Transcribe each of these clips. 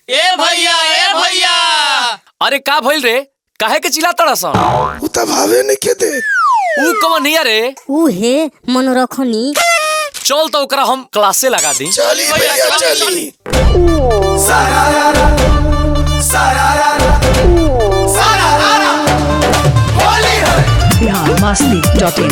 ए भैया अरे का भइल रे? काहे के चिल्लाता सन? उ त भावे नहीं के दे। ऊ कौन हिया रे? ऊ हे मनोरखनी। चल तो ओकरा हम क्लासे लगा दी। चली भैया चली। biharmasti.in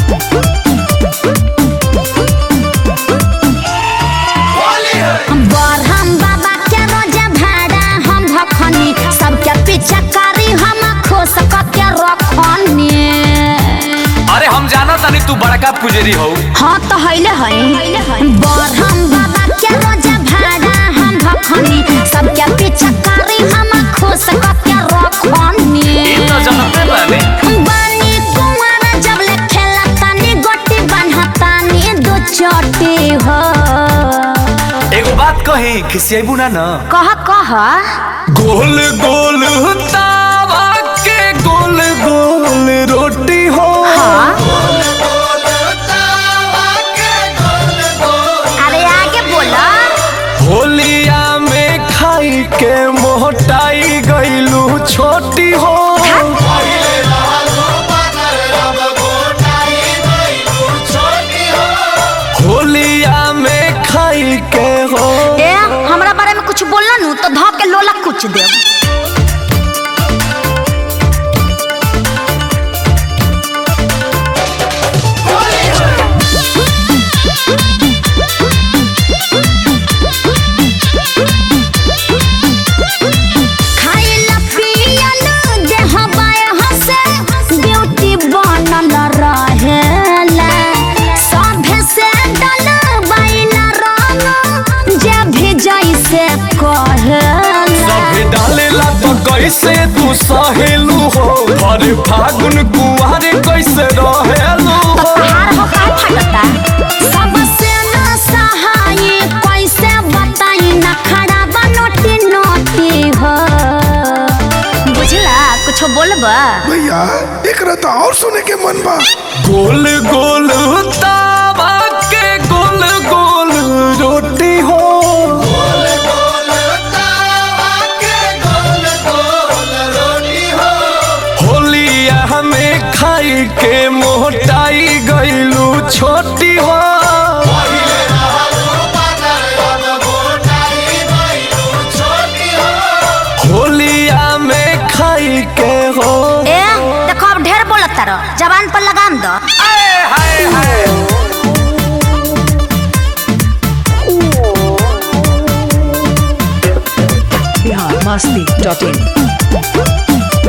बरहम बाबा के रोजा भाड़ा हम भखनी, सबके पीछे करी हम खोस के रखनी। अरे हम जाना तानी तू बड़का पुजेरी हो। हाँ तो हईले हई। बरहम बाबा के रोजा भाड़ा हम भखनी, सबके पीछे करी हम खोस के रखनी। ई तो जानते बानी। बानी कुंवारा जब ले खेला तानी, गोटी बान्हतानी दो चोटी हो। एगो बात कही खिसियाबू ना न। कह गोल गोल तावा के गोल गोल रोटी हो। अरे आगे बोला। होलिया में खाई के मोटाई गईलू छोटी हो। होलिया में खाई के हो। ए हमरा बारे में कुछ बोलना नु तो ध के लोला कुछ दे। खाइला पियला देह बाय हसे, ब्यूटी बनल रहेला। सभे से डल बाइला रंग, जे भी जैसे कहेला। सभे डालेला तो कैसे तू सहेलू हो। अरे फागुन कुआरे कैसे रहेलू हो। पहाड़ हो काहे फटता? सबसे न सहाय कैसे बताई, न खड़ा बनोटी नोटी हो। बुझला कुछ बोलबा? भैया एकरा तो और सुने के मन बा। गोल गोल तावा के गोल गोल रोटी हो। होलिया में खाई के मोटाई गईलू छोटी हो। होलिया में खाई के हो। ए देखो अब ढेर बोलत रह, जबान पर लगाम दो। हाय हाय biharmasti.in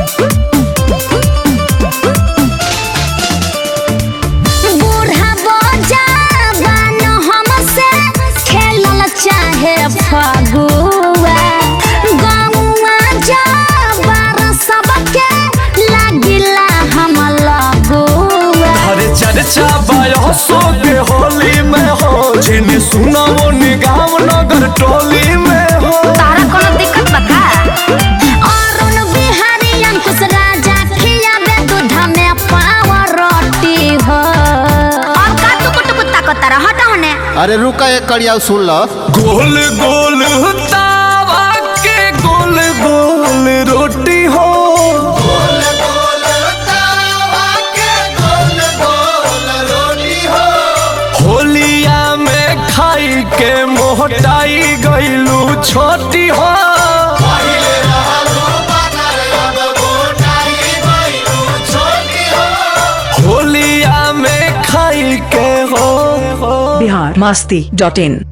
बूढ़ा बजावन हमसे खेलल चाहे फगुआ, गौआ जबर सबके लागिला हम लगुआ। अरे चर्चा बयसो के होली में हो। जिन्हें सुना वो निगाम नगर टोली में हो। तारा कोनो दिक्कत बता? अरुण बिहारी अंकुश राजा खियाबे दूध में पाव रोटी हो। अब का टुकुट ताकत रह हटा होने। अरे रुका एक कड़िया सुन लो। गोल गोल तावा के गोल गोल रोटी हो। होलिया में खाई के मोटाई गईलू छोटी हो। होलिया में खाई के हो। biharmasti.in